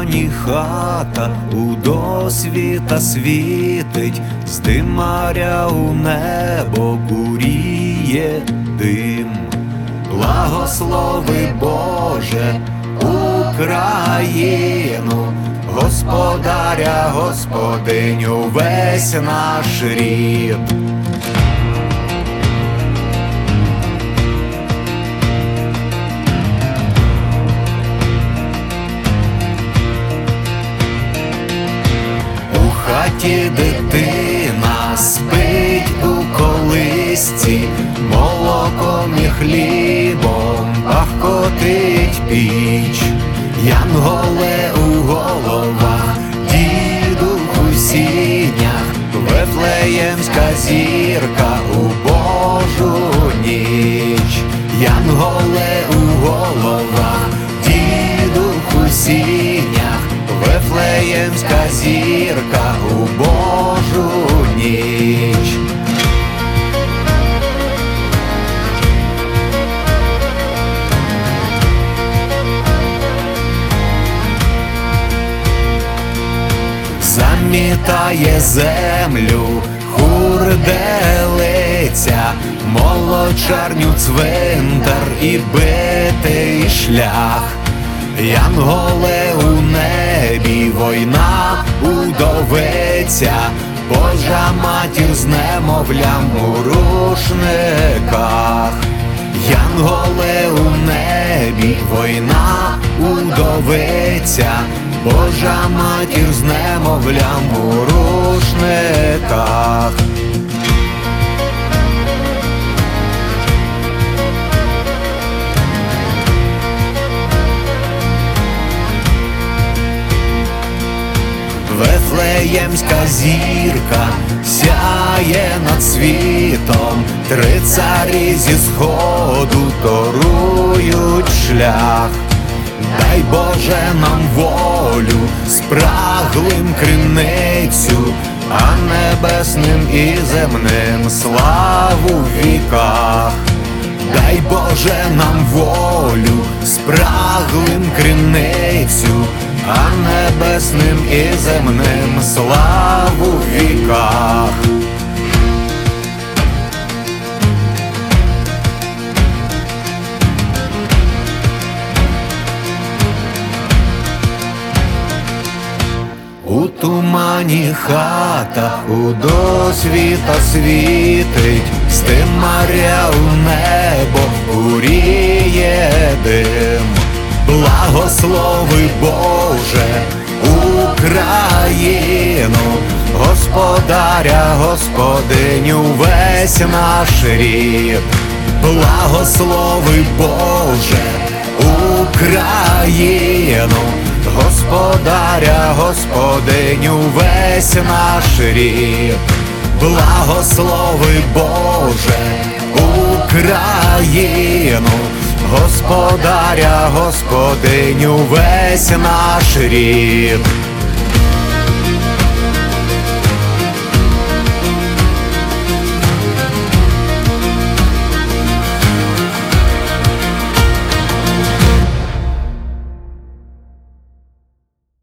тумані хата у досвіта світить, з димаря у небо куріє дим. Благослови, Боже, Україну, господаря, господиню, весь наш рід. У хаті дитина спить у колисці, молоком і хлібом пахкотить піч. Янголе у головах, дідух у сінях, Вифлеємська зірка у Божу ніч. Янголе у головах, дідух у сінях, Вифлеємська зірка у Божу ніч. Замітає землю хурделиця, молочарню цвинтар і битий шлях. Янголе у небі, війна удовиця, Божа матір з немовлям у рушниках. Янголе у небі, війна удовиця, Божа матір з немовлям у рушниках. Вифлеємська зірка сяє над світом, три царі зі сходу торують шлях. Дай, Боже, нам волю, спраглим криницю, а небесним і земним славу в віках. Дай, Боже, нам волю, спраглим криницю, а небесним і земним славу в віках. У тумані хата у досвіта світить, з димаря у небо куріє дим. Благослови, Боже, Україну, господаря, господиню, весь наш рід. Благослови, Боже, Україну, господаря, господиню, весь наш рід. Благослови, Боже, Україну, господаря, господиню, весь наш рід.